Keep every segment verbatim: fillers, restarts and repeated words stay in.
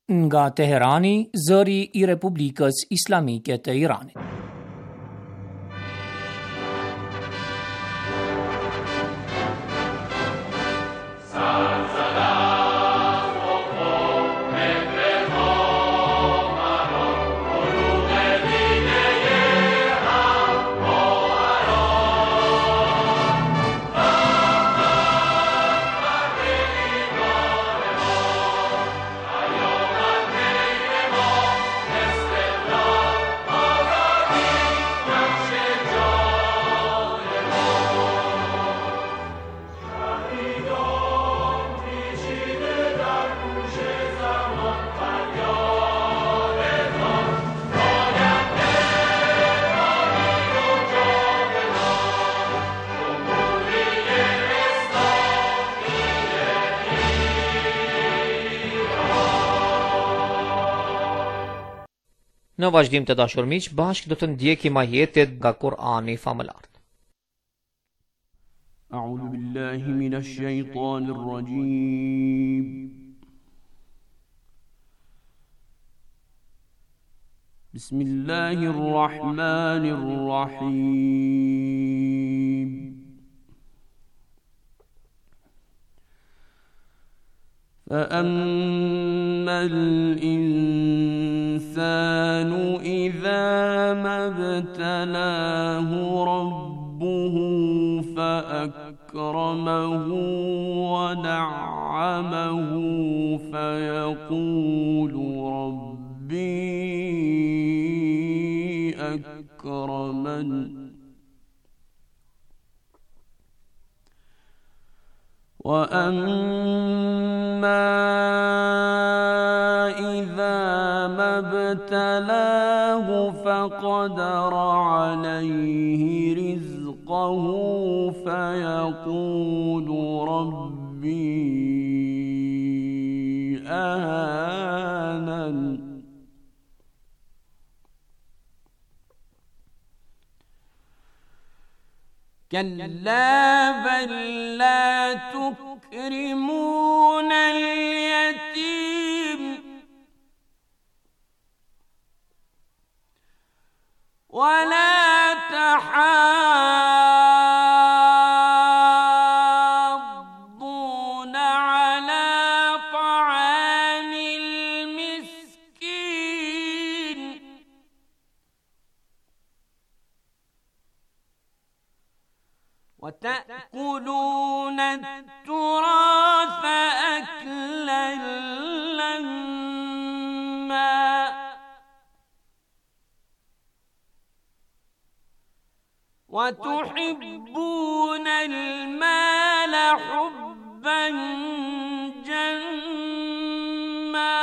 nga Teherani, zëri I Republikës Islamike të Iranit. Në vazhdim të dashur miq, bashkë do të ndjekim ajetet nga Kur'ani famëlar. A'udhu billahi minash shaitanir rajim. Bismillahir rahmanir rahim. فأما الإنسان إذا ما ابتلاه ربه فأكرمه ونعمه فيقول ربي أكرمن وأما إذا ما ابتلاه فقدر عليه رزقه فيقول ربي أهانن كلا بل لا تكرمون اليتيم ولا تحاضون على طعام المسكين وتأكلون التراث أكلا لما وتحبون المال حبا جما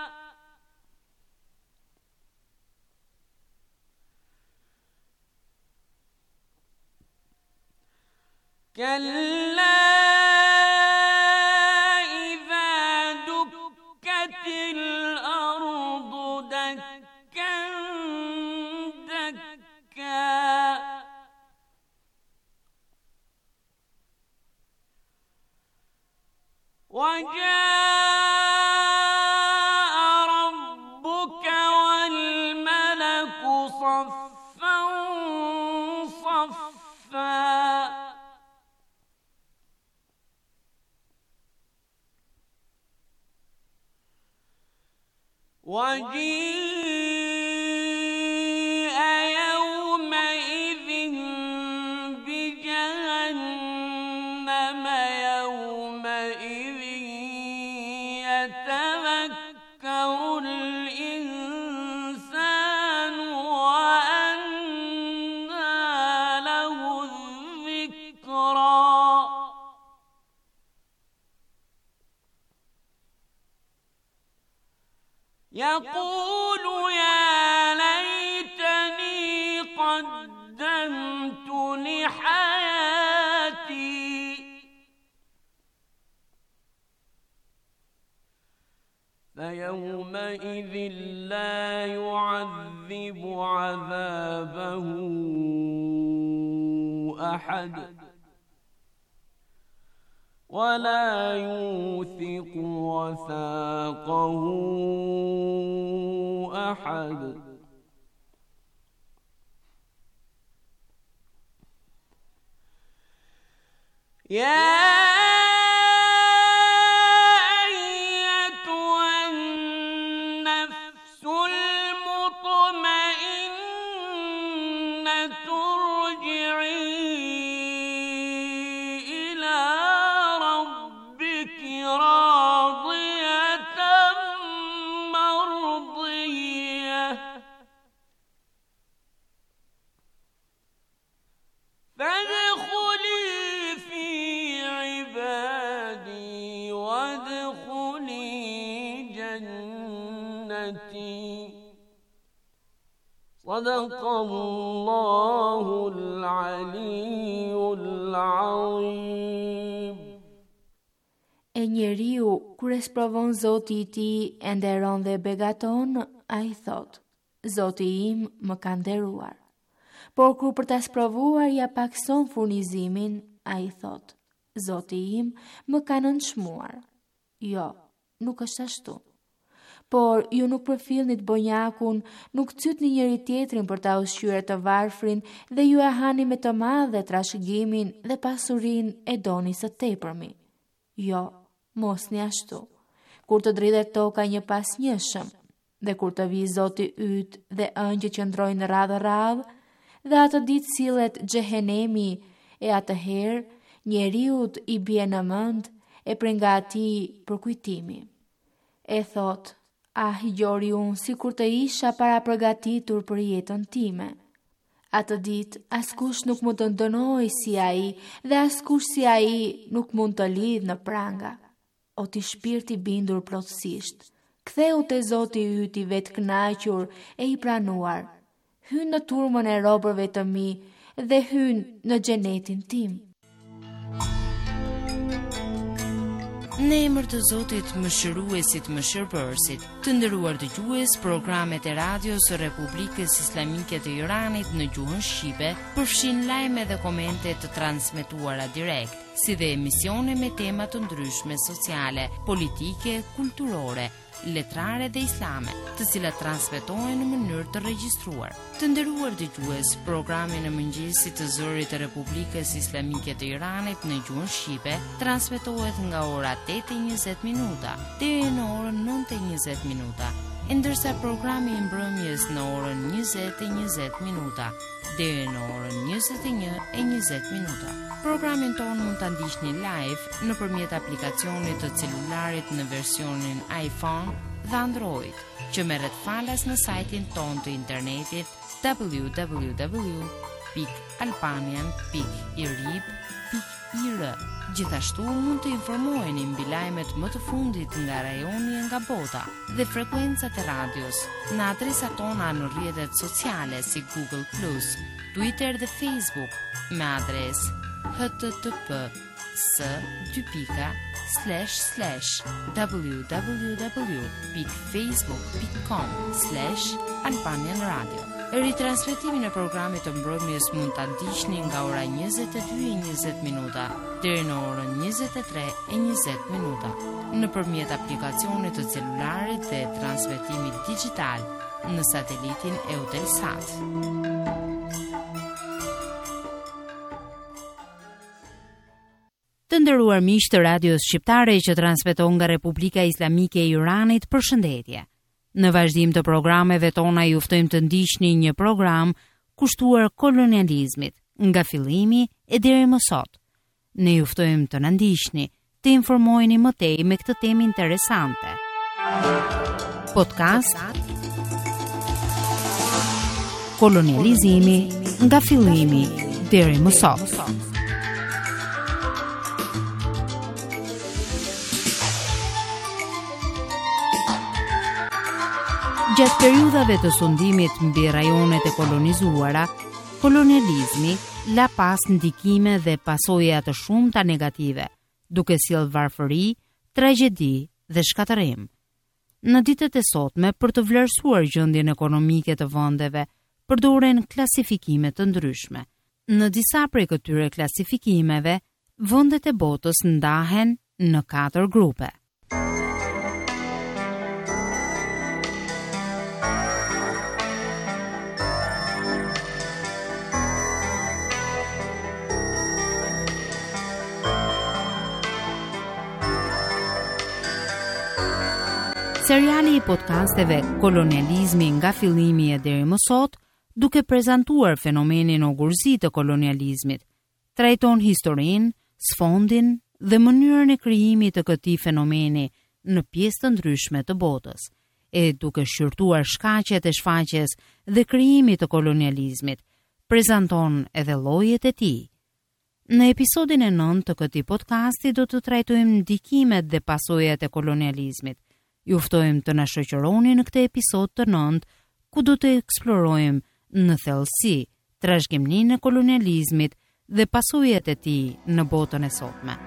كلا إذا دكت الأرض دكا دكا وجاء ربك والملك صفا صفا وجيء يومئذ بجهنم يومئذ يتذكر الإنسان وأنى له الذكرى يقول يا ليتني قدمت لحياتي فيومئذ لا يعذب عذابه أحد ولا يوثق وثاقه أحد يا صدق الله العلي العظيم. E njeriu, kur e sprovon Zoti i tij e nderon dhe begaton, ai thot: Zoti im më ka nderuar. Por kur për ta sprovuar ja pakson furnizimin, ai thot: Zoti im më ka nënçmuar. Jo, nuk është ashtu. Por ju nuk përfillni të bonjakun, nuk cytni njëri tjetrin për ta ushqyer të varfrin dhe ju e hani me të madhe trashëgimin dhe pasurinë e doni së tepërmi. Jo, mos një ashtu. Kur të dridhet toka një pas njëshëm, dhe kur të vi Zoti yt dhe ëngjëjt që ndrojnë radhë radhë, dhe atë ditë sillet xhehenemi, e atëherë njeriut i bie në mend e prej nga atij përkujtimi. E thot: Ah, gjori unë si kur të isha para përgatitur për jetën time. Atë ditë, askush nuk mund të ndënoj si ai, dhe askush si ai nuk mund të lidh në pranga. O ti shpirti bindur plotësisht, ktheu te Zoti yt i vetë kënaqur e i pranuar. Hyn në turmën e robërve të mi dhe hyn në xhenetin tim. Në emër të Zotit Mëshiruesit Mëshirbërësit, të nderuar dëgjues, programet e radios së Republikës Islamike të Iranit në gjuhën shqipe përfshin lajme dhe komente të transmetuara direkt, si dhe emisione me tema të ndryshme sociale, politike, kulturore, letrare dhe islame, të cilat transmetohen në mënyrë të regjistruar. Të nderuar dëgjues, programi në mëngjesit të zërit të Republikës Islamike të Iranit në gjuhën shqipe transmetohet nga ora tetë e njëzet minuta deri në orën nëntë e njëzet minuta, e ndërsa programi i mbrëmjes në orën njëzet e njëzet minuta deri në orën njëzet e një e njëzet minuta. Programin tonë mund të ndiqni live nëpërmjet aplikacionit të celularit në versionin iPhone dhe Android, që merret falas në sajtin tonë të internetit w w w pikë albanian pikë irib pikë i r. Gjithashtu mund të informoheni mbi lajmet më të fundit nga rajoni e nga bota dhe frekuencat e radios në adresat tona në rrjetet sociale si Google plus, Twitter dhe Facebook me adresë http s dy pika slash slash www pikë facebook pikë com slash albanian radio. Ritransmetimin e programit të mbrëmjes mund ta ndiqni nga ora njëzet e dy e njëzet minuta deri në orën njëzet e tre e njëzet minuta nëpërmjet aplikacionit të celularit dhe transmetimit digjital në satelitin Eutelsat. Të nderuar miq të radios shqiptare që transmeton nga Republika Islamike e Iranit, përshëndetje. Në vazhdim të programeve tona ju ftojmë të ndiqni një program kushtuar kolonializmit nga fillimi e deri më sot. Ne ju ftojmë të na ndiqni, të informoheni më tej me këtë temë interesante. Podcast Kolonializmi nga fillimi deri më sot. Gjatë periudhave të sundimit mbi rajonet e kolonizuara, kolonializmi la pas ndikime dhe pasoja të shumta negative, duke sjellë varfëri, tragjedi dhe shkatërim. Në ditët e sotme, për të vlerësuar gjendjen ekonomike të vendeve, përdoren klasifikime të ndryshme. Në disa prej këtyre klasifikimeve, vendet e botës ndahen në katër grupe. Seriali i podcasteve Kolonializmi nga fillimi e deri më sot, duke prezantuar fenomenin ogurzi të kolonializmit, trajton historinë, sfondin dhe mënyrën e krijimit të këtij fenomeni në pjesë të ndryshme të botës, e duke shqyrtuar shkaqet e shfaqjes dhe krijimit të kolonializmit, prezanton edhe llojet e tij. Në episodin e nëntë të këtij podcasti do të trajtojmë ndikimet dhe pasojat e kolonializmit. Ju ftojmë të na shoqëroni në këtë episod të nëntë, ku do të eksplorojmë në thellësi trashëgiminë e kolonializmit dhe pasojat e tij në botën e sotme.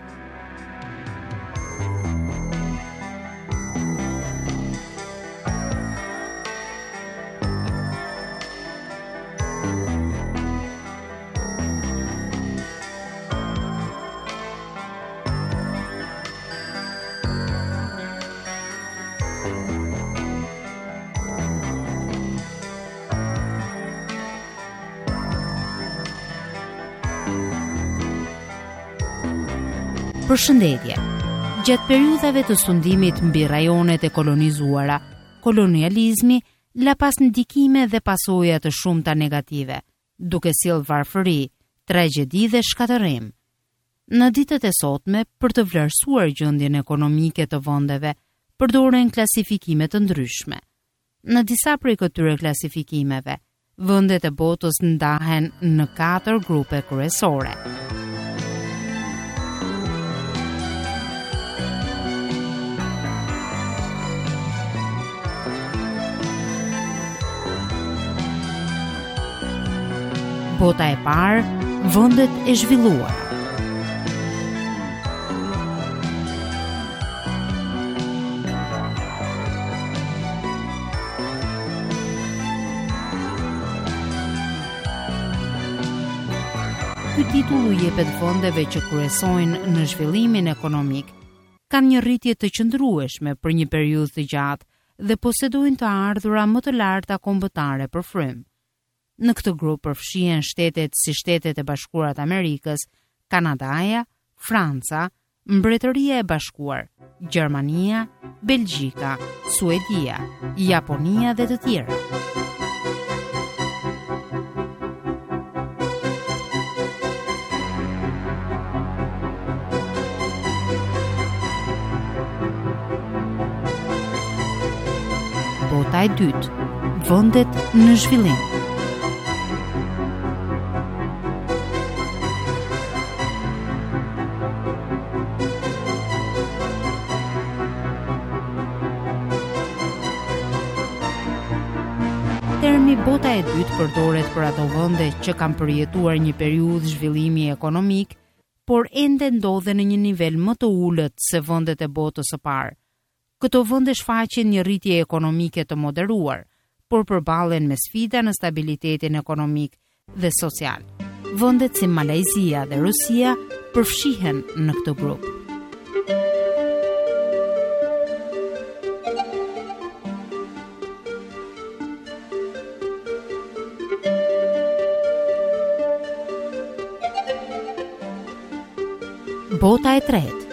Përshëndetje. Gjatë periudhave të sundimit mbi rajonet e kolonizuara, kolonializmi la pas ndikime dhe pasoja të shumta negative, duke sjellë varfëri, tragjedi dhe shkatërrim. Në ditët e sotme, për të vlerësuar gjendjen ekonomike të vendeve, përdoren klasifikime të ndryshme. Në disa prej këtyre klasifikimeve, vendet e botës ndahen në katër grupe kryesore. Bota e parë, vendet e zhvilluara. Ky titull u jepet vendeve që kryesojnë në zhvillimin ekonomik, kanë një rritje të qëndrueshme për një periudhë të gjatë dhe posedojnë të ardhura më të larta kombëtare për frym. Në këtë grup përfshihen shtetet si Shtetet e Bashkuara të Amerikës, Kanadaja, Franca, Mbretëria e Bashkuar, Gjermania, Belgjika, Suedia, Japonia dhe të tjera. Bota e dytë, vendet në zhvillim. Termi bota e dytë përdoret për ato vende që kanë përjetuar një periudhë zhvillimi ekonomik, por ende ndodhen në një nivel më të ulët se vendet e botës së parë. Këto vende shfaqin një rritje ekonomike të moderuar, por përballen me sfida në stabilitetin ekonomik dhe social. Vendet si Malajzia dhe Rusia përfshihen në këtë grup. Bota e tretë.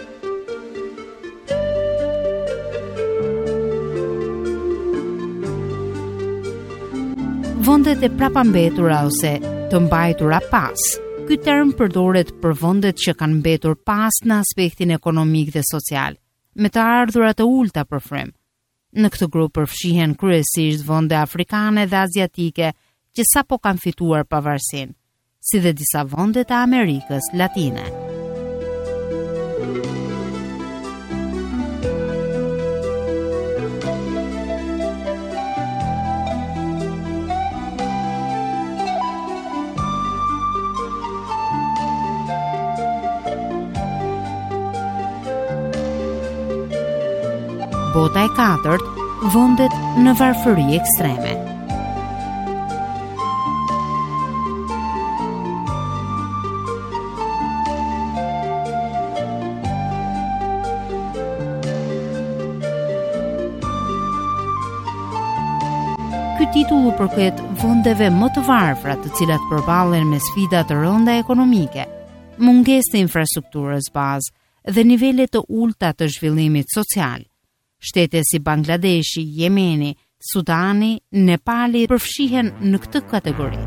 Vendet e prapambetura ose të mbajtura pas. Ky term përdoret për vendet që kanë mbetur pas në aspektin ekonomik dhe social, me të ardhura të ulta për frym. Në këtë grup përfshihen kryesisht vende afrikane dhe aziatike që sapo kanë fituar pavarësinë, si dhe disa vende të Amerikës Latine. Bota e katërt, vendet në varfëri ekstreme. titullu përket vendeve më të varfra, të cilat përballen me sfida të rënda ekonomike, mungesë të infrastrukturës bazë dhe nivele të ulta të zhvillimit social. Shtete si Bangladeshi, Jemeni, Sudani, Nepali përfshihen në këtë kategori.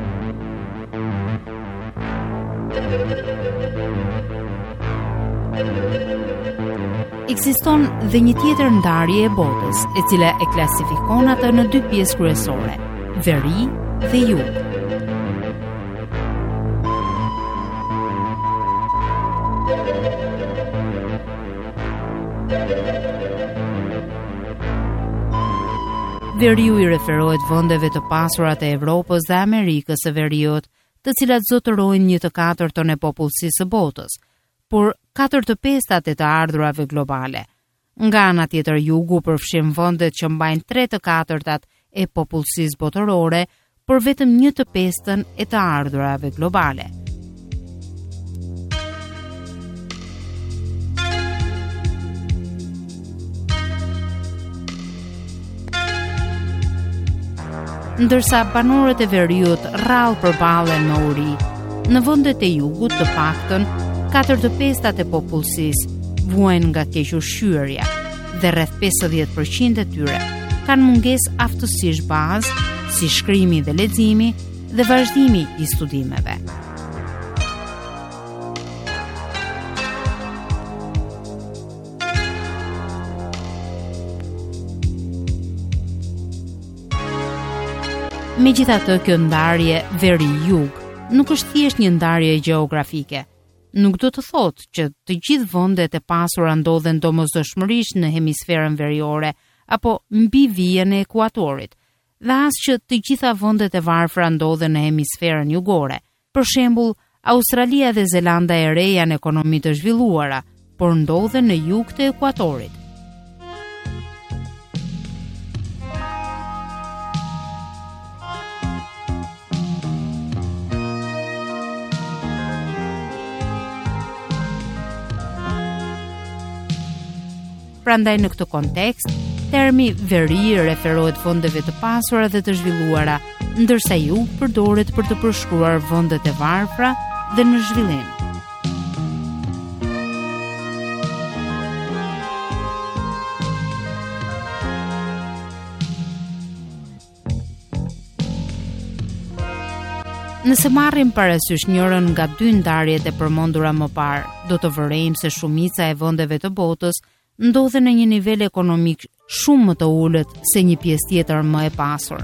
Ekziston dhe një tjetër ndarje e botës, e cila e klasifikon atë në dy pjesë kryesore, veri dhe jug. Veriu i referohet vendeve të pasura të Evropës dhe Amerikës së Veriut, të cilat zotërojnë një të katërtën e popullsisë së botës, por katër të pestat e të ardhurave globale. Nga ana tjetër, jugu përfshin vendet që mbajnë tre të katërtat e popullsisë botërore, por vetëm një të pestën e të ardhurave globale. Ndërsa banorët e veriut rrallë përballen me uri, në vendet e jugut të paktën katër të pestat e popullsisë vuajnë nga kequshqyerja dhe rreth pesëdhjetë përqind e tyre kanë mungesë aftësish bazë, si shkrimi dhe leximi dhe vazhdimi i studimeve. Megjithatë, kjo ndarje veri-jug nuk është thjesht një ndarje gjeografike. Nuk do të thotë që të gjithë vendet e pasura ndodhen domosdoshmërisht në hemisferën veriore apo mbi vijën e ekuatorit, dhe as që të gjitha vendet e varfra ndodhen në hemisferën jugore. Për shembull, Australia dhe Zelanda e Re janë ekonomi të zhvilluara, por ndodhen në jug të ekuatorit. Prandaj në këtë kontekst, termi veri referohet vendeve të pasura dhe të zhvilluara, ndërsa jug përdoret për të përshkruar vendet e varfra dhe në zhvillim. Nëse marrim parasysh njërën nga dy ndarjet e përmendura më parë, do të vërejmë se shumica e vendeve të botës ndodhen në një nivel ekonomik shumë më të ulët se një pjesë tjetër më e pasur.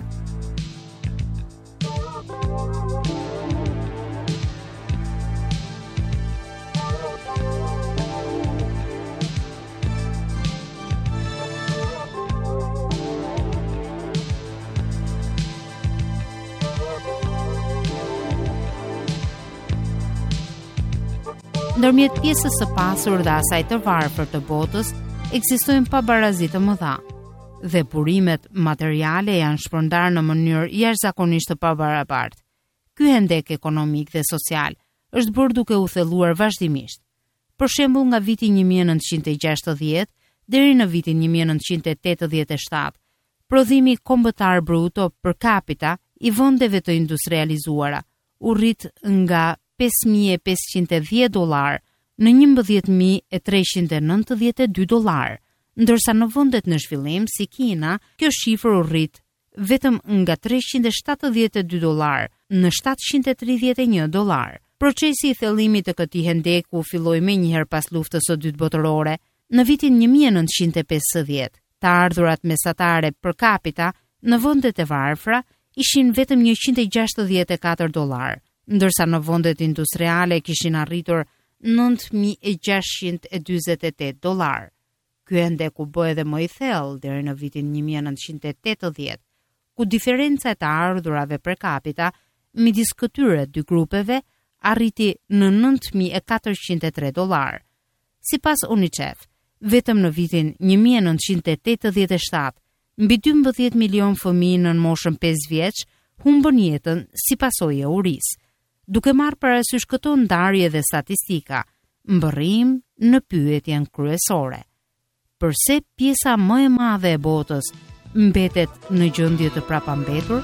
Ndërmjet pjesës së pasur dhe asaj të varfër të botës, ekzistojnë pabarazi të mëdha, dhe burimet materiale janë shpërndarë në mënyrë jashtëzakonisht të pabarabartë. Ky hendek ekonomik dhe social është bërë duke u thelluar vazhdimisht. Për shembull, nga viti një mijë e nëntëqind e gjashtëdhjetë deri në vitin një mijë e nëntëqind e tetëdhjetë e shtatë, prodhimi kombëtar bruto per capita i vendeve të industrializuara u rrit nga pesë mijë e pesëqind e dhjetë dollar në njëmbëdhjetë mijë e treqind e nëntëdhjetë e dy dollar, ndërsa në vendet në zhvillim si Kina, kjo shifër u rrit vetëm nga treqind e shtatëdhjetë e dy dollar në shtatëqind e tridhjetë e një dollar. Procesi i thellimit të këtij hendeku filloi menjëherë pas luftës së dytë botërore. Në vitin një mijë e nëntëqind e pesëdhjetë, të ardhurat mesatare per capita në vendet e varfra ishin vetëm njëqind e gjashtëdhjetë e katër dollar, ndërsa në vendet industriale kishin arritur nëntë mijë e gjashtëqind e dyzet e tetë dollar. Ky hendek u bë edhe më i thellë deri në vitin një mijë e nëntëqind e tetëdhjetë, ku diferenca e të ardhurave per capita midis këtyre dy grupeve arriti në nëntë mijë e katërqind e tre dollar. Sipas UNICEF, vetëm në vitin një mijë e nëntëqind e tetëdhjetë e shtatë, mbi dymbëdhjetë milion fëmijë në moshën pesë vjeç humbën jetën si pasojë e urisë. Duke marrë parasysh këto ndarje dhe statistika, mbërrim në pyetjen kryesore. Përse pjesa më e madhe e botës mbetet në gjendje të prapambetur?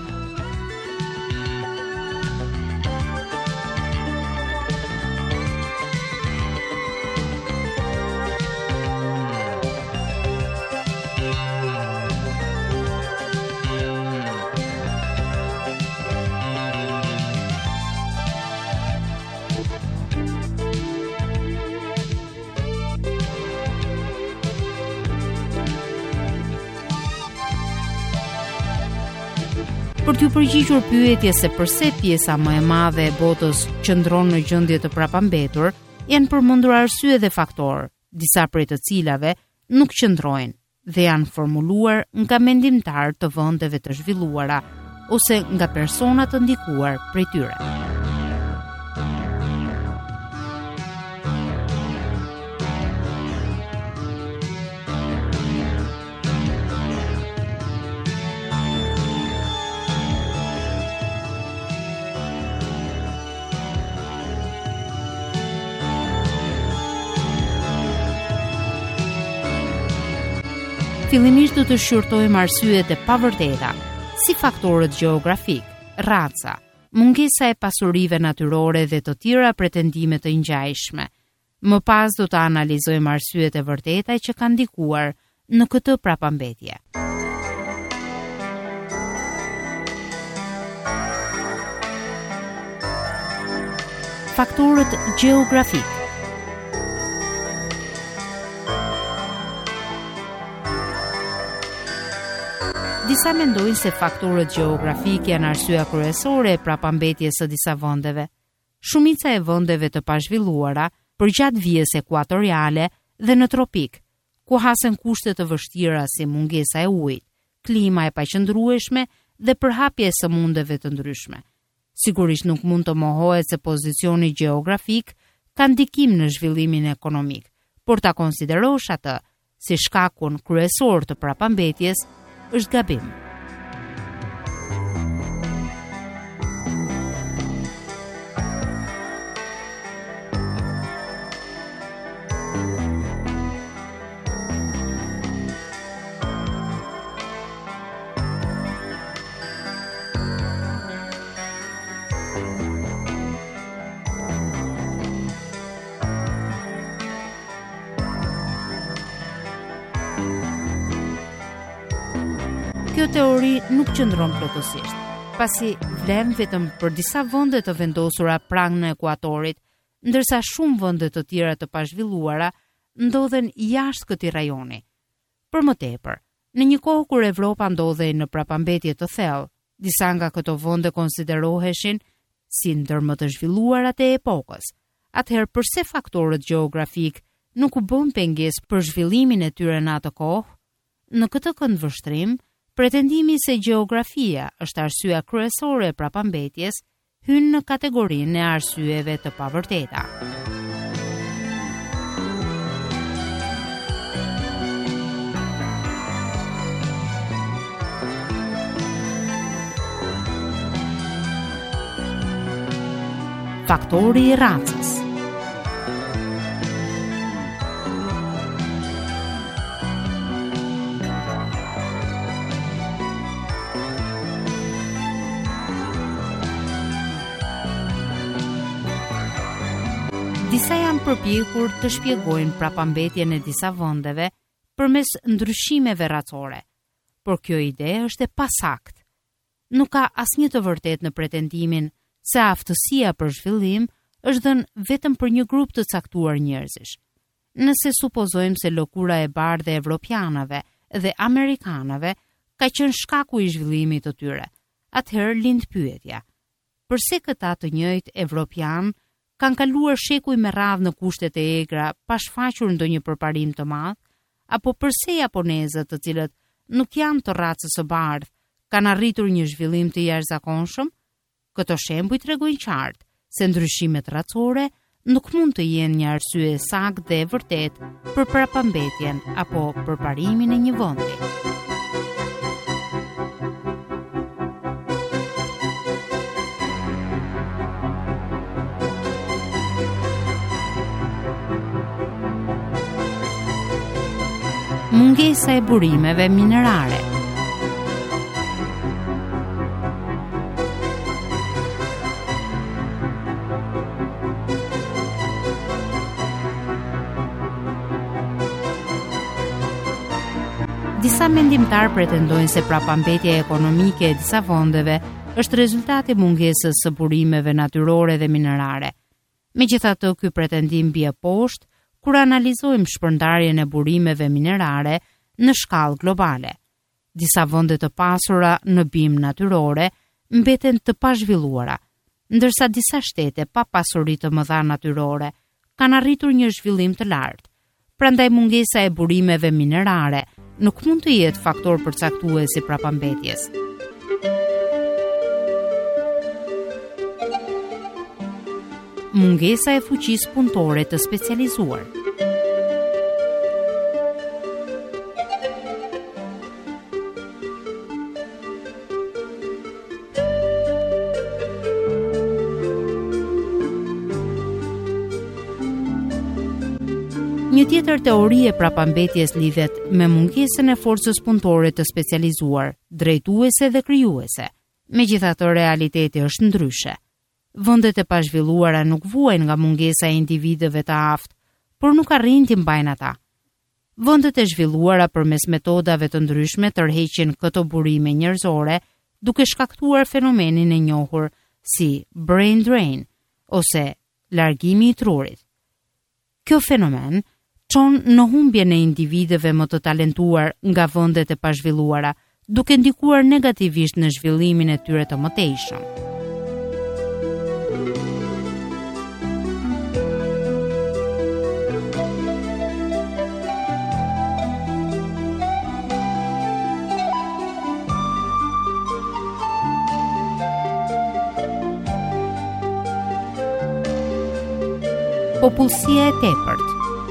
Për t'ju përgjigjur pyetjes se përse pjesa më e madhe e botës qëndron në gjendje të prapambetur, janë përmendur arsye dhe faktorë, disa prej të cilave nuk qëndrojnë dhe janë formuluar nga mendimtarë të vendeve të zhvilluara ose nga persona të ndikuar prej tyre. Fillimisht do të shqyrtojmë arsyet e pavërteta, si faktorët gjeografik, raca, mungesa e pasurive natyrore dhe të tjera pretendime të ngjajshme. Më pas do të analizojmë arsyet e vërteta që kanë ndikuar në këtë prapambetje. Faktorët gjeografik. Disa mendojnë se faktorët gjeografik janë arsyeja kryesore e prapambetjes së disa vendeve. Shumica e vendeve të pazhvilluara përgjatë vijës ekuatoriale dhe në tropik, ku hasen kushte të vështira si mungesa e ujit, klima e paqëndrueshme dhe përhapje e sëmundjeve të ndryshme. Sigurisht nuk mund të mohohet se pozicioni gjeografik ka ndikim në zhvillimin ekonomik, por ta konsiderosh atë si shkakun kryesor të prapambetjes është gabim. Kjo teori nuk qëndron plotësisht, pasi vlen vetëm për disa vende të vendosura pranë në ekuatorit, ndërsa shumë vende të tjera të pazhvilluara ndodhen jashtë këtij rajoni. Për më tepër, në një kohë kur Evropa ndodhej në prapambetje të thellë, disa nga këto vende konsideroheshin si ndër më të zhvilluarat e epokës. Atëherë përse faktorët gjeografik nuk u bën pengesë për zhvillimin e tyre në atë kohë? Në këtë këndvështrim, pretendimi se gjeografia është arsyeja kryesore e prapambetjes hyn në kategorinë e arsyeve të pavërteta. Faktori i racës. Disa janë përpjekur të shpjegojnë prapambetjen e disa vendeve përmes ndryshimeve racore, por kjo ide është e pasakt. Nuk ka asnjë të vërtetë në pretendimin se aftësia për zhvillim është dhënë vetëm për një grup të caktuar njerëzish. Nëse supozojmë se lëkura e bardhë e evropianëve dhe amerikanëve ka qenë shkaku i zhvillimit të tyre, atëherë lind pyetja: përse këta të njëjtë evropian kanë kaluar shekuj me radhë në kushtet e egra pa shfaqur ndonjë përparim të madh, apo përse japonezët, të cilët nuk janë të racës së bardhë, kanë arritur një zhvillim të jashtëzakonshëm? Këto shembuj tregojnë qartë se ndryshimet racore nuk mund të jenë një arsye saktë dhe e vërtetë për prapambetjen apo përparimin e një vendi. Mungesa e burimeve minerare. Disa mendimtar pretendojnë se prapambetja ekonomike e disa vendeve është rezultati mungesës së burimeve natyrore dhe minerare. Megjithatë, ky pretendim bie poshtë kur analizojmë shpërndarjen e burimeve minerare në shkallë globale. Disa vende të pasura në bimë natyrore mbeten të pazhvilluara, ndërsa disa shtete pa pasuri të mëdha natyrore kanë arritur një zhvillim të lartë. Prandaj mungesa e burimeve minerare nuk mund të jetë faktor përcaktues i prapambetjes. Mungesa e fuqisë punëtore të specializuar. Një tjetër teori e prapambetjes lidhet me mungesën e forcës punëtore të specializuar, drejtuese dhe krijuese. Megjithatë, realiteti është ndryshe. Vendet e pazhvilluara nuk vuajnë nga mungesa e individëve të aftë, por nuk arrin t'i mbajnë ata. Vendet e zhvilluara përmes metodave të ndryshme tërheqin këto burime njerëzore, duke shkaktuar fenomenin e njohur si brain drain ose largimi i trurit. Kjo fenomen çon në humbjen e individëve më të talentuar nga vendet e pazhvilluara, duke ndikuar negativisht në zhvillimin e tyre të mëtejshëm. Popullsia e tepërt.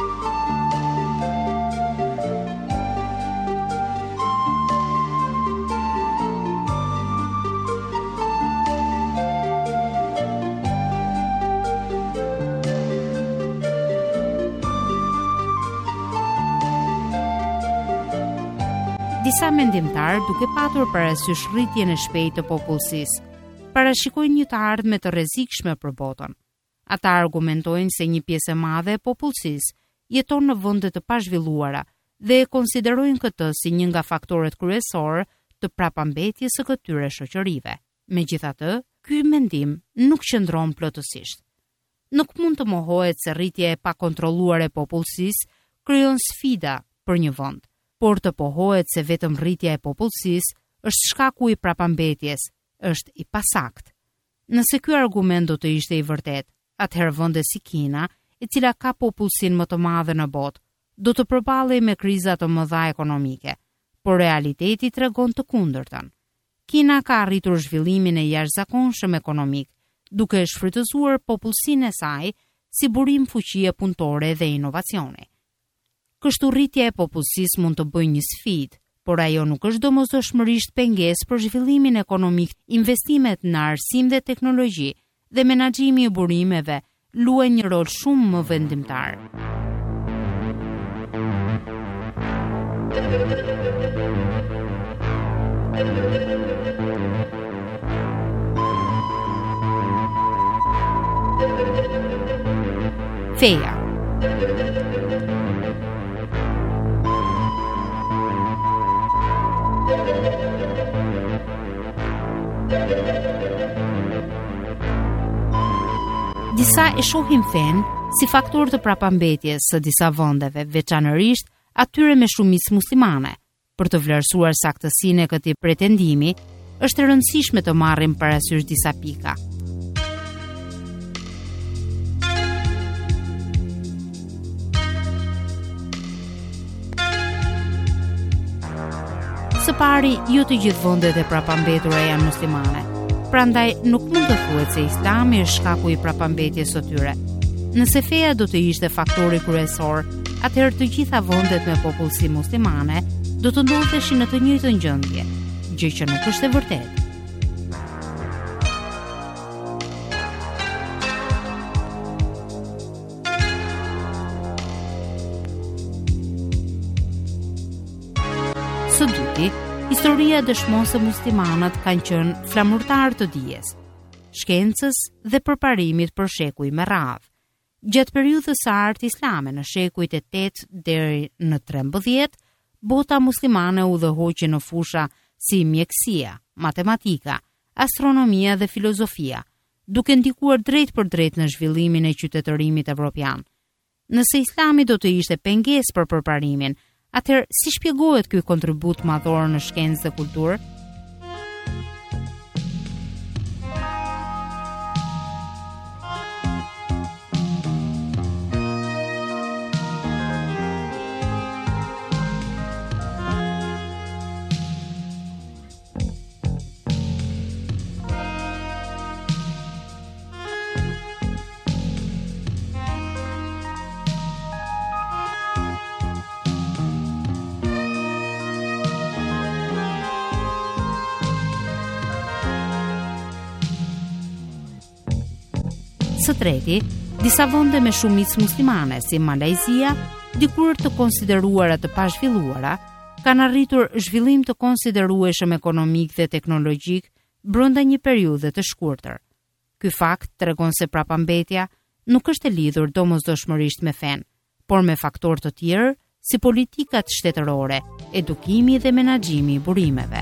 Disa mendimtar, duke patur parasysh rritjen e shpejtë të popullsisë, parashikojnë një të ardhme të rrezikshme për botën. Ata argumentojnë se një pjesë e madhe e popullsisë jeton në vende të pazhvilluara dhe e konsiderojnë këtë si një nga faktorët kryesor të prapambetjes së këtyre shoqërive. Megjithatë, ky mendim nuk qëndron plotësisht. Nuk mund të mohohet se rritja e pakontrolluar e popullsisë krijon sfida për një vend, por të pohohet se vetëm rritja e popullsisë është shkaku i prapambetjes, është i pasakt. Nëse ky argument do të ishte i vërtet, atëherë vende si Kina, e cila ka popullsinë më të madhe në botë, do të përballej me kriza të mëdha ekonomike, por realiteti tregon të kundërtën. Kina ka arritur zhvillimin e jashtëzakonshëm ekonomik, duke shfrytëzuar popullsinë e saj si burim fuqie punëtore dhe inovacioni. Kështu rritja e popullsisë mund të bëjë një sfidë, por ajo nuk është domosdoshmërisht pengesë për zhvillimin ekonomik. Investimet në arsim dhe teknologji dhe menaxhimi i burimeve luajnë një rol shumë më vendimtar. Feja. Disa e shohin fen si faktor të prapambetjes së disa vendeve, veçanërisht atyre me shumicë muslimane. Për të vlerësuar saktësinë e këtij pretendimi, është e rëndësishme të marrim parasysh disa pika. Së pari, jo të gjithë vendet e prapambetura janë muslimane. Prandaj nuk mund të thuhet se Islami është shkaku i prapambetjes së tyre. Nëse feja do të ishte faktori kryesor, atëherë të gjitha vendet me popullsi muslimane do të ndodheshin në të njëjtën gjendje, gjë që nuk është e vërtetë. Së dyti, historia dëshmon se muslimanët kanë qenë flamurtar të dijes, shkencës dhe përparimit për shekuj me radhë. Gjatë periudhës së artë islame në shekujt e tetë deri në trembëdhjetë, bota muslimane u udhëhoqi në fusha si mjekësia, matematika, astronomia dhe filozofia, duke ndikuar drejt për drejt në zhvillimin e qytetërimit evropian. Nëse Islami do të ishte pengesë për përparimin, atëherë si shpjegohet ky kontribut madhor në shkencë dhe kulturë? Së treti, disa vende me shumicë muslimane, si Malajzia, dikur të konsideruara të pazhvilluara, kanë arritur zhvillim të konsiderueshëm ekonomik dhe teknologjik brenda një periudhe të shkurtër. Ky fakt tregon se prapambetja nuk është e lidhur domosdoshmërisht me fen, por me faktorë të tjerë si politikat shtetërore, edukimi dhe menaxhimi i burimeve.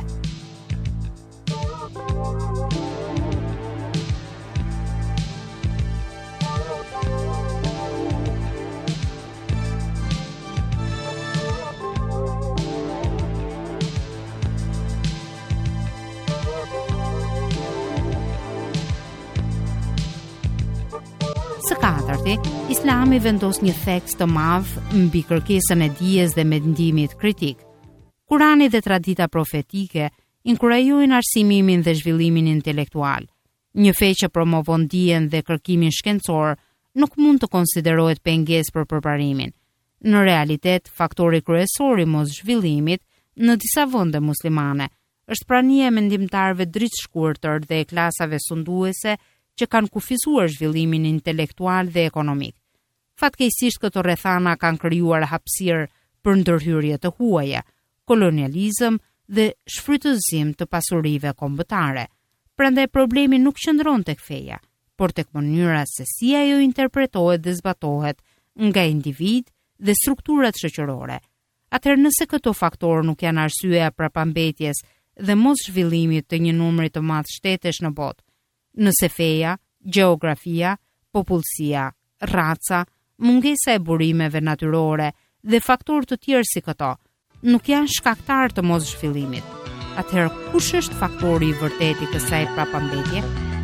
Së katërti, Islami vendos një theks të madh mbi kërkesën e dijes dhe mendimit kritik. Kurani dhe tradita profetike inkurajojnë arsimimin dhe zhvillimin intelektual. Një fe që promovon dijen dhe kërkimin shkencor nuk mund të konsiderohet pengesë për përparimin. Në realitet, faktori kryesor i mos zhvillimit në disa vende muslimane është prania e mendimtarëve dritë shkurtër dhe e klasave sunduese që kanë kufizuar zhvillimin intelektual dhe ekonomik. Fatkeqësisht këto rrethana kanë krijuar hapësirë për ndërhyrje të huaja, kolonializëm dhe shfrytëzim të pasurive kombëtare. Prandaj problemi nuk qëndron tek feja, por tek mënyra se si ajo interpretohet dhe zbatohet nga individ dhe strukturat shoqërore. Atëherë nëse këto faktorë nuk janë arsyeja prapambetjes dhe mos zhvillimit të një numri të madh shtetesh në botë, nëse feja, gjeografia, popullsia, raca, mungesa e burimeve natyrore dhe faktorë të tjerë si këto nuk janë shkaktar të mos zhvillimit, atëherë kush është faktori i vërtetë i kësaj prapambetje?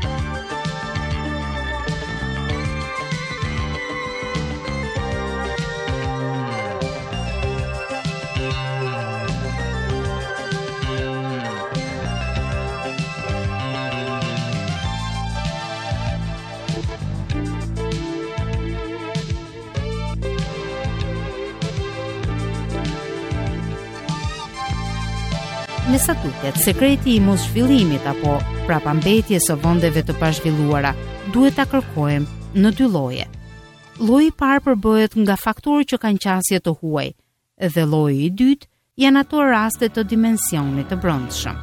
Me sa duket, sekreti i mos zhvillimit apo prapambetjes së vendeve të pazhvilluara duhet ta kërkojmë në dy lloje. Lloji i parë përbëhet nga faktorë që kanë qasje të huaj, dhe lloji i dytë janë ato raste të dimensionit të brendshëm.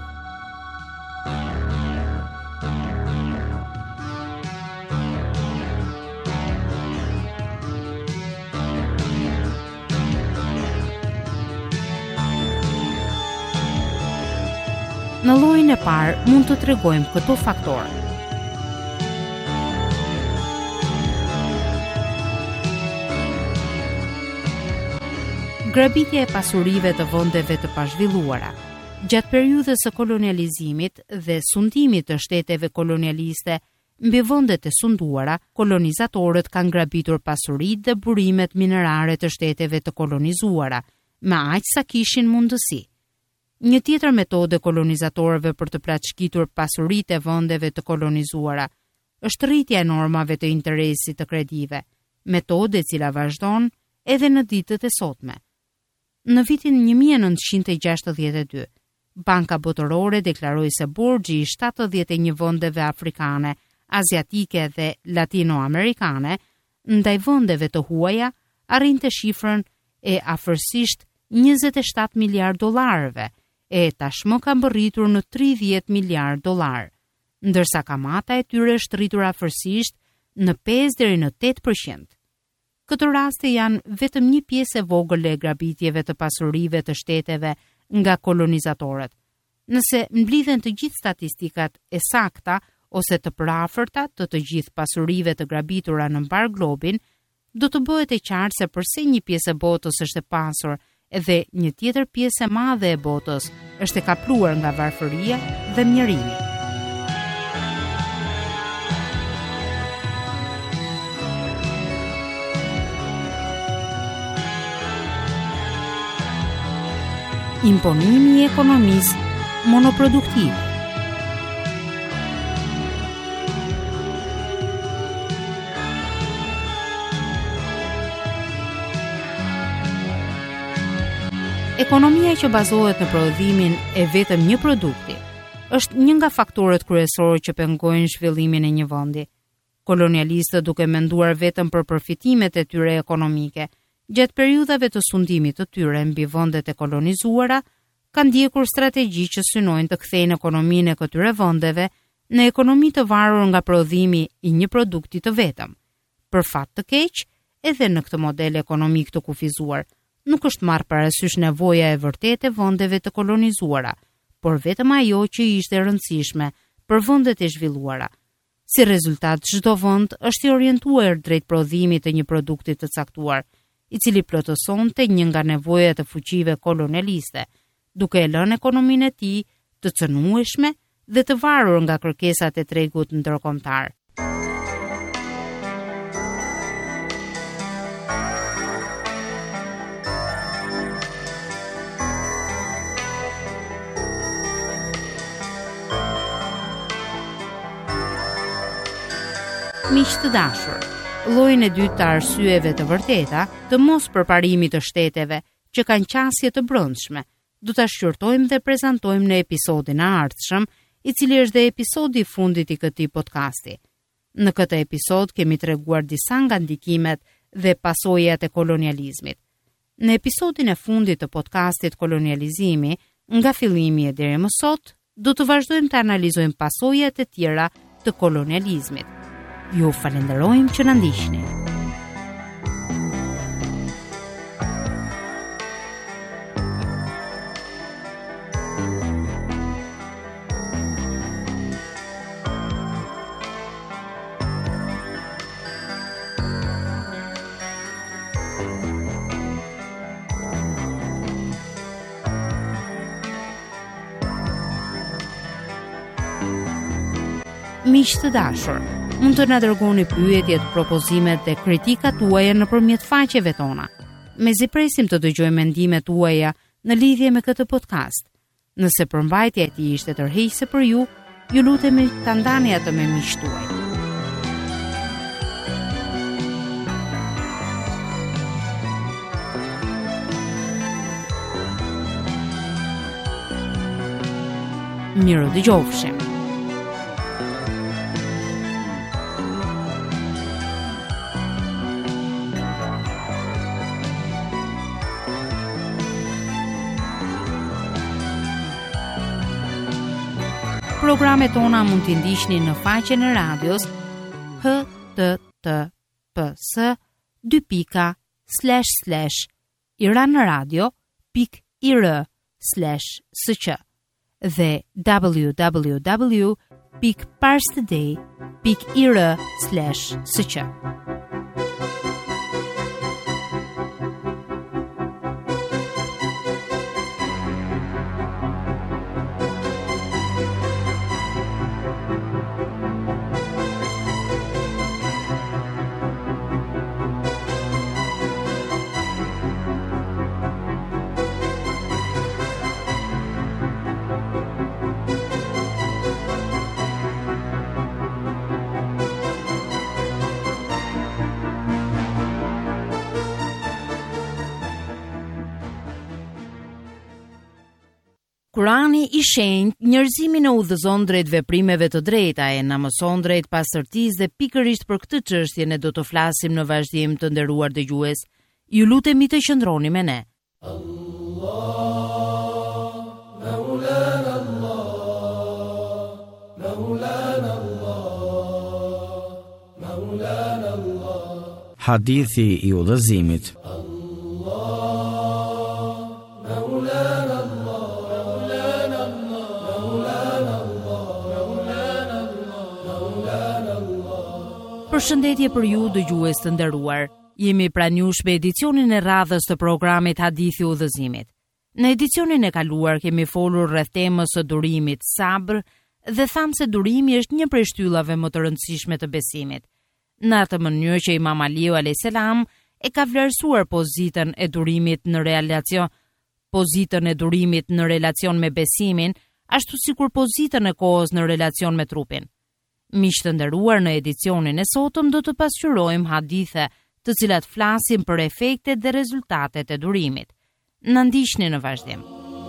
Në llojin e parë mund të tregojmë këto faktorë. Grabitja e pasurive të vendeve të pazhvilluara. Gjatë periudhës së kolonializimit dhe sundimit të shteteve kolonialiste mbi vendet e sunduara, kolonizatorët kanë grabitur pasuritë dhe burimet minerare të shteteve të kolonizuara, me aq sa kishin mundësi. Një tjetër metodë e kolonizatorëve për të plaçkitur pasuritë e vendeve të kolonizuara është rritja e normave të interesit të kredive, metodë e cila vazhdon edhe në ditët e sotme. Në vitin një mijë e nëntëqind e gjashtëdhjetë e dy, Banka Botërore deklaroi se borxhi i shtatëdhjetë e një vendeve afrikane, aziatike dhe latinoamerikane ndaj vendeve të huaja arrinte shifrën e afërsisht njëzet e shtatë miliard dollarëve, e tashmë ka mbërritur në tridhjetë miliard dollar, ndërsa kamata e tyre është rritur afërsisht në pesë deri në tetë përqind. Këto raste janë vetëm një pjesë e vogël e grabitjeve të pasurive të shteteve nga kolonizatorët. Nëse mblidhen të gjithë statistikat e sakta ose të përafërta të të gjithë pasurive të grabitura në mbar globin, do të bëhet e qartë se përse një pjesë e botës është e pasur edhe një tjetër pjesë e madhe e botës është e kapluar nga varfëria dhe mjerimi. Imponimi i ekonomisë monoproduktive. Ekonomia që bazohet në prodhimin e vetëm një produkti është një nga faktorët kryesorë që pengojnë zhvillimin e një vendi. Kolonialistët, duke menduar vetëm për përfitimet e tyre ekonomike, gjatë periudhave të sundimit të tyre mbi vendet e kolonizuara, kanë ndjekur strategji që synojnë të kthejnë ekonominë e këtyre vendeve në ekonomi të varur nga prodhimi i një produkti të vetëm. Për fat të keq, edhe në këtë model ekonomik të kufizuar, nuk është marrë parasysh nevoja e vërtetë e vendeve të kolonizuara, por vetëm ajo që ishte e rëndësishme për vendet e zhvilluara. Si rezultat, çdo vend është i orientuar drejt prodhimit të një produkti të caktuar, i cili plotësonte një nga nevojat e fuqive kolonialiste, duke e lënë ekonominë e tij të cënueshme dhe të varur nga kërkesat e tregut ndërkombëtar. Miq të dashur, llojin e dytë të arsyeve të vërteta të mos përparimit të shteteve që kanë qasje të brendshme, do ta shqyrtojmë dhe prezantojmë në episodin e ardhshëm, i cili është dhe episodi i fundit i këtij podcasti. Në këtë episod kemi treguar disa nga ndikimet dhe pasojat e kolonializmit. Në episodin e fundit të podcastit Kolonializimi, nga fillimi e deri më sot, do të vazhdojmë të analizojmë pasojat e tjera të kolonializmit. Ju falenderojmë që na ndiqni. Miq të dashur, mund të na dërgoni pyetjet, propozimet dhe kritikat tuaja nëpërmjet faqeve tona. Mezi presim të dëgjojmë mendimet tuaja në lidhje me këtë podcast. Nëse përmbajtja e tij ishte tërheqëse për ju, ju lutemi ta ndani atë me miqtë tuaj. Miru dëgjofshim. Programet tona mund t'i ndiqni në faqen e radios h t t p s dy pika slash slash iranradio pik i r slash s q dhe w w w pik parstoday pik i r slash s q. Kurani i shenjtë njerëzimin e udhëzon drejt veprimeve të drejta e na mëson drejt pastërtisë dhe pikërisht për këtë çështje ne do të flasim në vazhdim, të nderuar dëgjues. Ju lutemi të qëndroni me ne. Allah, Maulana Allah, Maulana Allah, Maulana Allah. Hadithi i udhëzimit. Përshëndetje për ju dëgjues të nderuar. Jemi pranuar me edicionin e radhës të programit Hadithi i udhëzimit. Në edicionin e kaluar kemi folur rreth temës së durimit sabr dhe thamë se durimi është një prej shtyllave më të rëndësishme të besimit. Në atë mënyrë që Imam Aliu alayhis salam e ka vlerësuar pozitën e durimit në relacion pozitën e durimit në relacion me besimin, ashtu sikur pozitën e kohës në relacion me trupin. Miq të nderuar, në edicionin e sotëm do të pasqyrojmë hadithe të cilat flasin për efektet dhe rezultatet e durimit. Na ndiqni në vazhdim.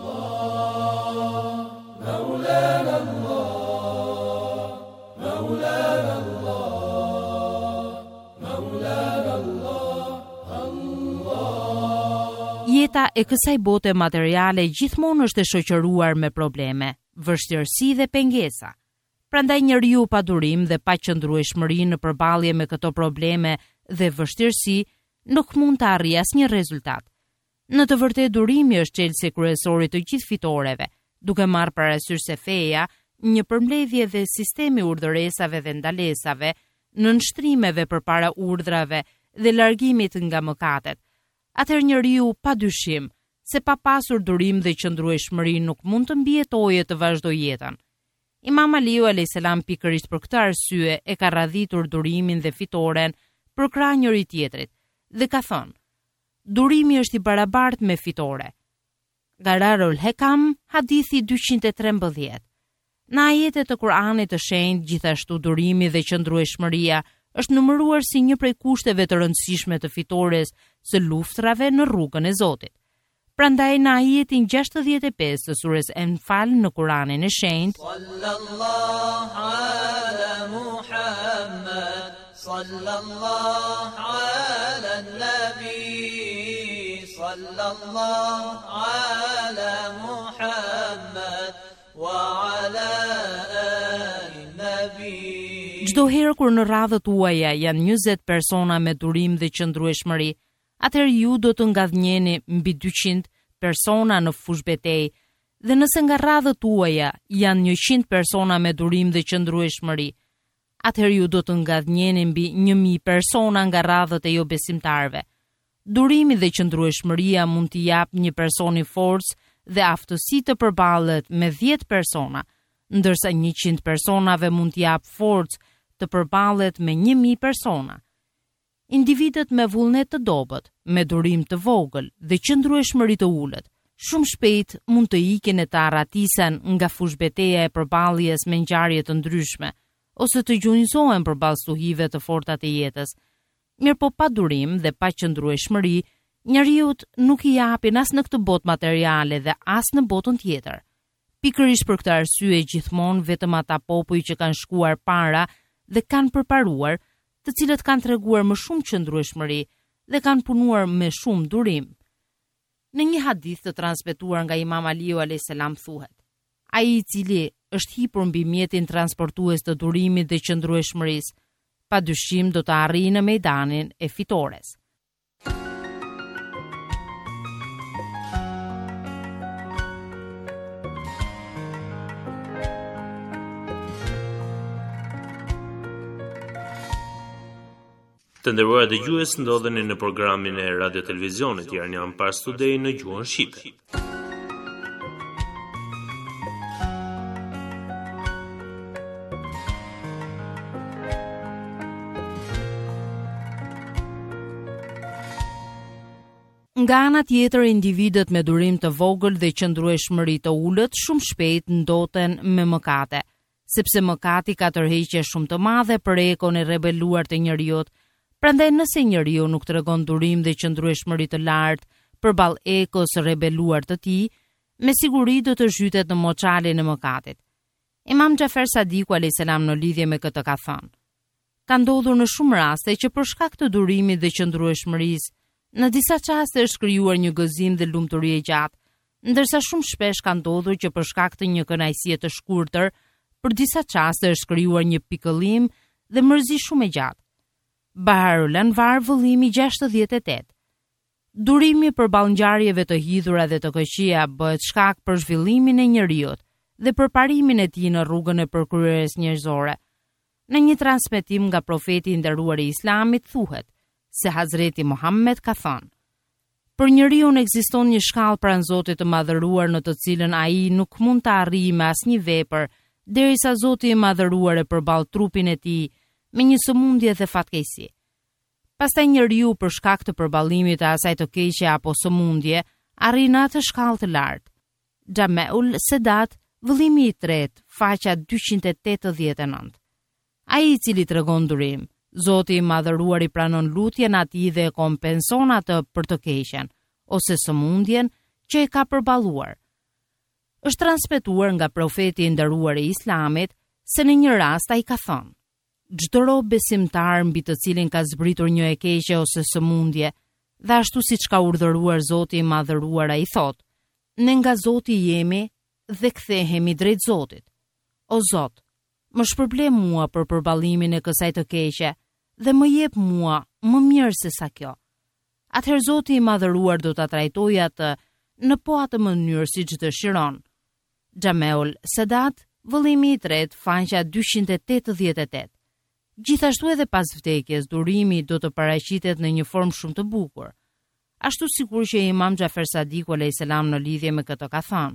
Jeta e kësaj bote materiale gjithmonë është e shoqëruar me probleme, vështirësi dhe pengesa. Prandaj njeriu pa durim dhe pa qëndrueshmëri në përballje me këto probleme dhe vështirësi nuk mund të arrijë asnjë rezultat. Në të vërtetë durimi është çelësi kryesor i të gjithë fitoreve, duke marrë parasysh se feja, një përmbledhje dhe sistemi urdhëresave dhe ndalesave, në nështrimeve përpara urdhrave dhe largimit nga mëkatet. Atëherë njeriu padyshim se pa pasur durim dhe qëndrueshmëri nuk mund të mbijetojë të vazhdojë jetën. Imam Aliu alayhis salam pikërisht për këtë arsye e ka radhitur durimin dhe fitoren për krah njëri tjetrit dhe ka thënë: durimi është i barabartë me fitore. Gararul Hekam, hadithi dyqind e trembëdhjetë. Në ajetet të Kuranit të shenjtë, gjithashtu durimi dhe qëndrueshmëria është numëruar si një prej kushteve të rëndësishme të fitores së luftrave në rrugën e Zotit. Prandaj në ajetin gjashtëdhjetë e pesë të surës Enfal në Kuranin e shenjtë, Sallallahu ala Muhammad, sallallahu ala nabi, sallallahu ala Muhammad wa ala ali nabi. çdo herë kur në radhët tuaja janë njëzet persona me durim dhe qëndrueshmëri, atëherë ju do të ngadhnjeni mbi dyqind persona në fush betejë, dhe nëse nga radhët tuaja janë njëqind persona me durim dhe qëndrueshmëri, atëherë ju do të ngadhnjeni mbi një mijë persona nga radhët e jo besimtarve. Durimi dhe qëndrueshmëria mund t'i jap një personi forcë dhe aftësi të përballet me dhjetë persona, ndërsa njëqind personave mund t'i jap forcë të përballet me një mijë persona. Individët me vullnet të dobët, me durim të vogël dhe qëndrueshmëri të ulët, shumë shpejt mund të ikin e të arratisen nga fushbeteja e përballjes me ngjarje të ndryshme, ose të gjunjëzohen përballë stuhive të forta të jetës. Mirë po pa durim dhe pa qëndrueshmëri, njeriut nuk i japin as në këtë botë materiale dhe as në botën tjetër. Pikërisht për këtë arsye gjithmonë vetëm ata popull që kanë shkuar para dhe kanë përparuar, të cilët kanë treguar më shumë qëndrueshmëri dhe kanë punuar me shumë durim. Në një hadith të transmetuar nga Imam Aliu alayhis salam thuhet: ai i cili është hipur mbi mjetin transportues të durimit dhe qëndrueshmërisë, padyshim do të arrijë në mejdanin e fitores. Të nderuar dëgjues, ndodheni në programin e Radio Televizionit Iranian Pars Today në gjuhën shqipe. Nga ana tjetër, individët me durim të vogël dhe qëndrueshmëri të ulët shumë shpejt ndoten me mëkate, sepse mëkati ka tërheqje shumë të madhe për ekon e rebeluar të njerëzit. Prandaj nëse njeriu nuk tregon durim dhe qëndrueshmëri të lartë përballë ekos së rebeluar të tij, me siguri do të zhytet në moçalin e mëkatit. Imam Xhafer Sadiku alayhis salam në lidhje me këtë ka thënë: ka ndodhur në shumë raste që për shkak të durimit dhe qëndrueshmërisë, në disa çaste është krijuar një gëzim dhe lumturi e gjatë, ndërsa shumë shpesh ka ndodhur që për shkak të një kënaqësie të shkurtër, për disa çaste është krijuar një pikëllim dhe mërzi shumë e gjatë. Baharul Anvar, vëllimi gjashtëdhjetë e tetë. Durimi përballë ngjarjeve të hidhura dhe të këqija bëhet shkak për zhvillimin e njeriut dhe për parimin e tij në rrugën e përkryerjes njerëzore. Në një transmetim nga profeti i nderuar i Islamit thuhet se Hazreti Muhammed ka thënë: për njeriu ekziston një shkallë pranë Zotit të Madhëruar në të cilën ai nuk mund të arrijë me asnjë vepër derisa Zoti i Madhëruar e përball trupin e tij me një sëmundje dhe fatkeqësi. Pastaj njeriu për shkak të përballimit të asaj të keqe apo sëmundje arrin atë shkallë të lartë. Jameul Sedat, vëllimi i tretë, faqja dyqind e tetëdhjetë e nëntë. Ai i cili tregon durim, Zoti i Madhëruar i pranon lutjen atij dhe e kompenson atë për të keqen ose sëmundjen që e ka përballuar. Është transmetuar nga profeti i nderuar i Islamit se në një rast ai ka thënë: çdo rob besimtar mbi të cilin ka zbritur një e keqe ose sëmundje, dhe ashtu siç ka urdhëruar Zoti i Madhëruar, ai thotë: ne nga Zoti jemi dhe kthehemi drejt Zotit. O Zot, më shpërble mua për përballimin e kësaj të keqe dhe më jep mua më mirë se sa kjo. Atëherë Zoti i Madhëruar do ta trajtojë atë në po atë mënyrë siç dëshiron. Jameul Sedat, vëllimi i tretë, faqja dyqind e tetëdhjetë e tetë. Gjithashtu edhe pas vdekjes, durimi do të paraqitet në një formë shumë të bukur. Ashtu sikur që Imam Xhafer Sadiku alayhis salam në lidhje me këtë ka thënë: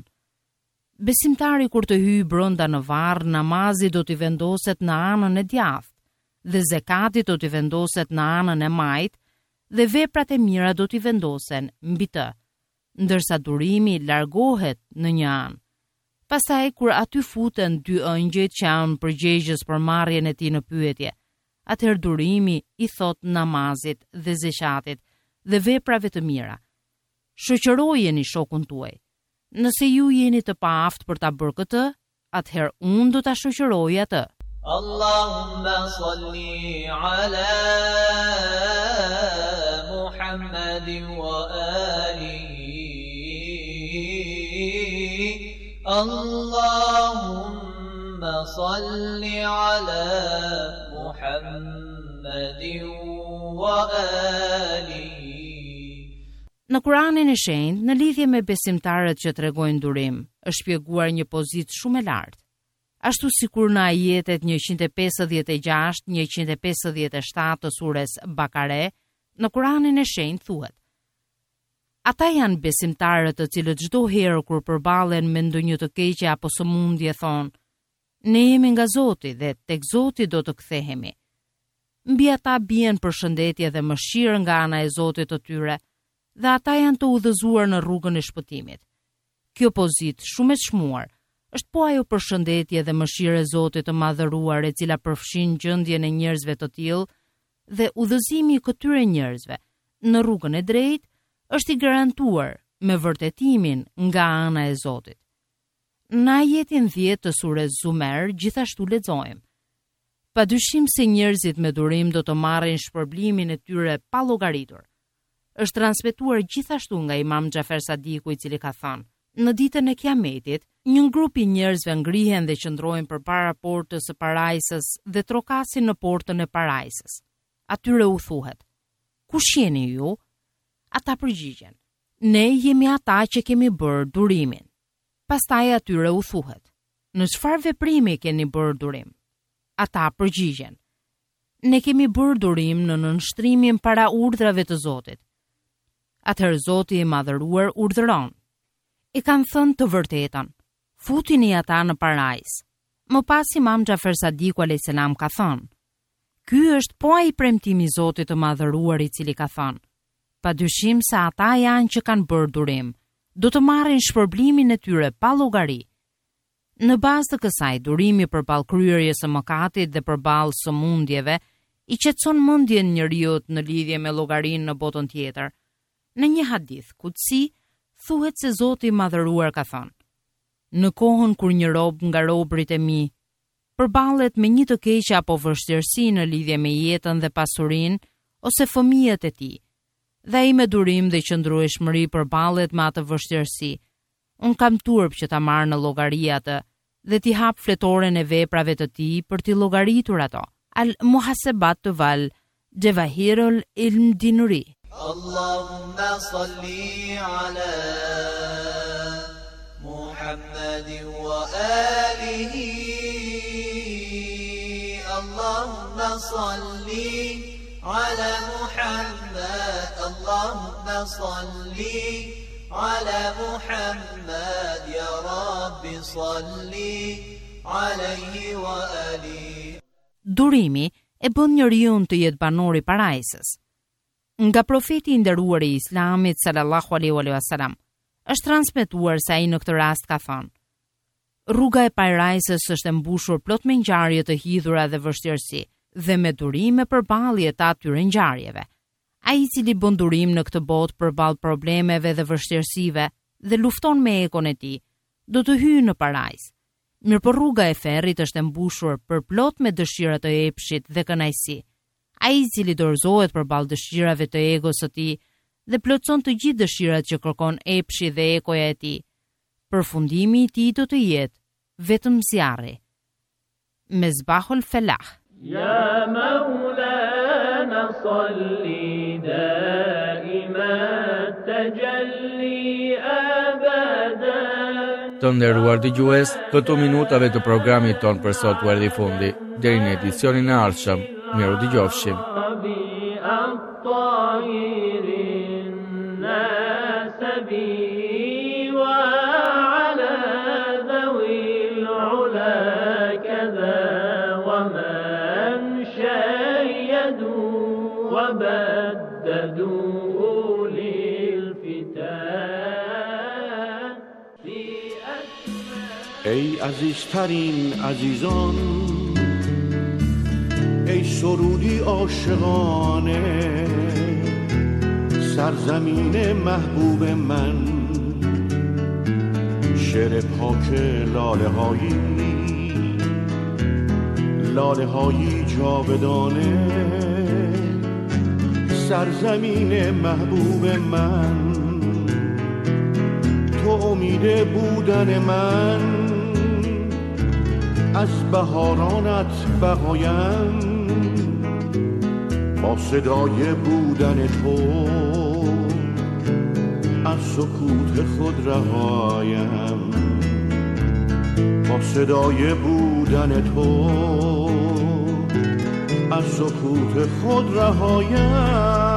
besimtari kur të hyjë brenda në varr, namazi do t'i vendoset në anën e djathtë, dhe zekati do t'i vendoset në anën e majtë, dhe veprat e mira do t'i vendosen mbi të, ndërsa durimi largohet në një anë. Pastaj kur aty futen dy ëngjëjt që janë përgjegjës për marrjen e tij në pyetje, atëherë durimi i thot namazit dhe zeqatit dhe veprave të mira: shoqërojeni shokun tuaj. Nëse ju jeni të paaft për ta bërë këtë, atëherë unë do ta shoqëroj atë. Allahumma salli ala Muhammadin wa alihi. Allahumma salli ala Muhammadin wa alihi. Në Kuranin e Shenjtë, në lidhje me besimtarët që tregojnë durim, është shpjeguar një pozitë shumë e lartë. Ashtu sikur në ajetet njëqind e pesëdhjetë e gjashtë, njëqind e pesëdhjetë e shtatë të sures Bakare, në Kuranin e Shenjtë thuhet: ata janë besimtarët të cilët çdo herë kur përballen me ndonjë të keqe apo sëmundje thonë: ne jemi nga Zoti dhe tek Zoti do të kthehemi. Mbi ata bien përshëndetje dhe mëshirë nga ana e Zotit të tyre, dhe ata janë të udhëzuar në rrugën e shpëtimit. Kjo pozitë shumë e çmuar është po ajo përshëndetje dhe mëshirë e Zotit të Madhëruar e cila përfshin gjendjen e njerëzve të tillë, dhe udhëzimi i këtyre njerëzve në rrugën e drejtë është i garantuar me vërtetimin nga ana e Zotit. Në ajetin dhjetë të sures Zumer gjithashtu lexojmë: padyshim se njerëzit me durim do të marrin shpërblimin e tyre pa llogaritur. Është transmetuar gjithashtu nga Imam Xhafer Sadiku, i cili ka thënë: në ditën e Kiametit, një grup i njerëzve ngrihen dhe qëndrojnë përpara portës së parajsës dhe trokasin në portën e parajsës. Atyre u thuhet: kush jeni ju? Ata përgjigjen: ne jemi ata që kemi bërë durimin. Pastaj atyre u thuhet: në çfarë veprimi keni bërë durim? Ata përgjigjen: ne kemi bërë durim në nënshtrimin para urdhrave të Zotit. Atëherë Zoti i Madhëruar urdhëron: i kanë thënë të vërtetën, futini ata në parajs. Më pas Imam Xhafer Sadiku alayhis salam ka thënë: ky është po ai premtimi i Zotit të Madhëruar, i cili ka thënë: padyshim se ata janë që kanë bërë durim, do të marrin shpërblimin e tyre pa llogari. Në bazë të kësaj, durimi përballë kryerjes së mëkatit dhe përballë sëmundjeve i qetëson mendjen njeriu në lidhje me llogarinë në botën tjetër. Në një hadith kutsi thuhet se Zoti i Madhëruar ka thënë: në kohën kur një rob nga robërit e mi përballet me një të keqe apo vështirësi në lidhje me jetën dhe pasurinë ose fëmijët e tij, dhe ai me durim dhe qëndrueshmëri përballet me atë vështirësi, unë kam turp që ta marr në llogari atë dhe t'i hap fletoren e veprave të tij për t'i llogaritur ato. Al Muhasebat të Val, Jawahirul Ilm Dinuri. Allahumma salli ala Muhammadin wa alihi. Allahumma salli ala Muhammad. Allahumma salli ala Muhammad. Ya Rabbi salli alayhi wa alihi. Durimi e bën njeriu të jetë banor i parajsës. Nga profeti i nderuar i Islamit sallallahu alaihi wasallam është transmetuar se ai në këtë rast ka thënë: Rruga e parajsës është e mbushur plot me ngjarje të hidhura dhe vështirësi, dhe me durime përballje të atyre ngjarjeve. Ai i cili bën durim në këtë botë përballë problemeve dhe vështirësive dhe lufton me ekon e tij, do të hyjë në parajsë. Mirë po rruga e ferrit është e mbushur për plot me dëshira të epshit dhe kënaqësi. Ai i cili dorëzohet përballë dëshirave të egos së tij dhe plotson të gjithë dëshirat që kërkon epshi dhe ekoja e tij, përfundimi i tij do të jetë vetëm zjarri. Mezbahul Felah. Ya Maulana salli daiman tajalli abada. Të nderuar dëgjues, këto minutave të programit ton për sot u erdhi fundi. Deri në edicionin e ardhshëm, miru dëgjofshim. ای عزیزترین عزیزان، ای سرودی عاشقانه، سرزمین محبوب من، شعر پاک لاله هایی، لاله هایی جاودانه، سرزمین محبوب من، تو امید بودن من، از بهارانت بقایم، با صدای بودن تو از سکوت خود رهایم، با صدای بودن تو از سکوت خود رهایم.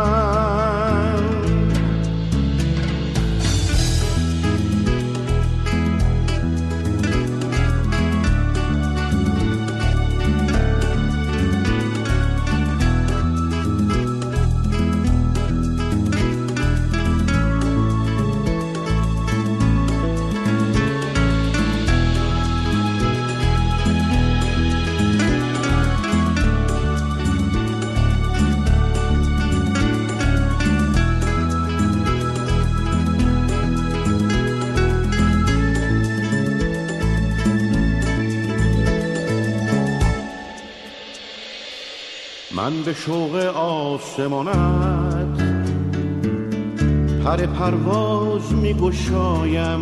من به شوق آسمانت پر پرواز می گشایم،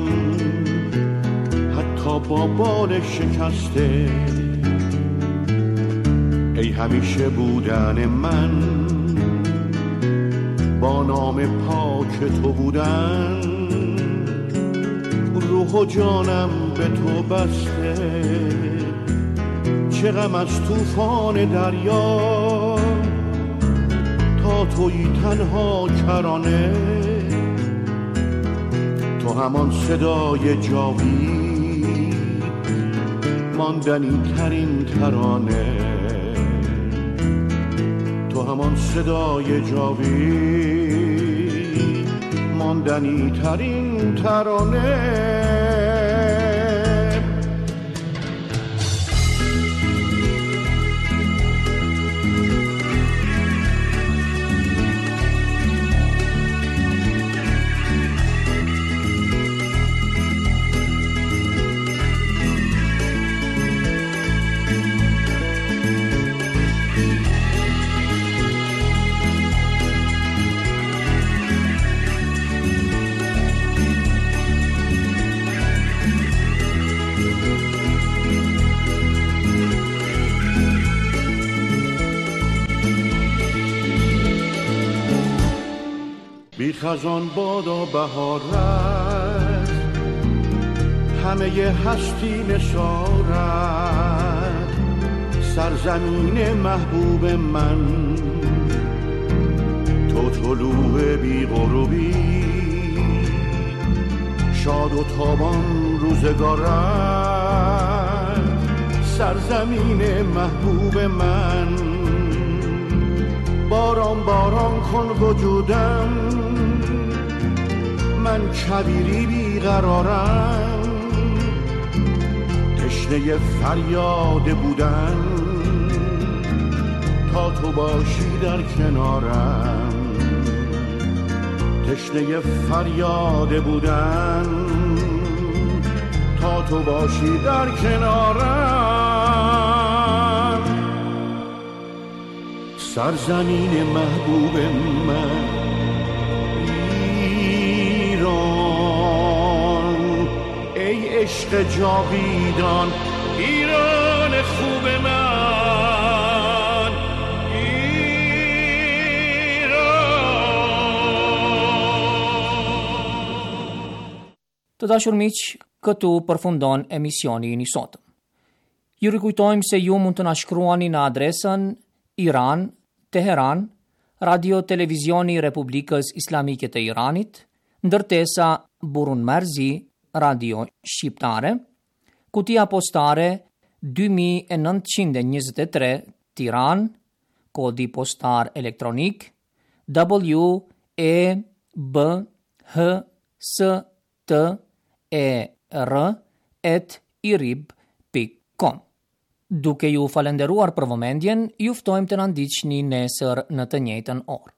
حتی با بال شکسته، ای همیشه بودن من، با نام پاک تو بودن، روح و جانم به تو بسته، چه غم از طوفان دریا، تا تویی تنها کرانه، تو همان صدای جاوید، ماندنی ترین ترانه، تو همان صدای جاوید، ماندنی ترین ترانه. بی خزان بادا بهارت همه هستی نثارت سرزمین محبوب من تو طلوع بی غروبی شاد و تابان روزگارت سرزمین محبوب من باران باران کن وجودم من کبیری بیقرارم تشنه فریاد بودن تا تو باشی در کنارم تشنه فریاد بودن تا تو باشی در کنارم سرزمین محبوب من ایران ای عشق جاویدان ایران خوب من Të dashur miq, këtu përfundon emisioni i sotëm. Ju rikujtojmë se ju mund të na shkruani në adresën Iran, Teheran, Radio Televizioni i Republikës Islamike të Iranit, ndërtesa Burun Merzi, Radio Shqiptare, kutia postare dy mijë e nëntëqind e njëzet e tre, Tiranë, kodi postar elektronik W E B H S T E R at irib pikë com. Duke ju falenderuar për vëmendjen, ju ftojmë të na ndiqni nesër në të njëjtën orë.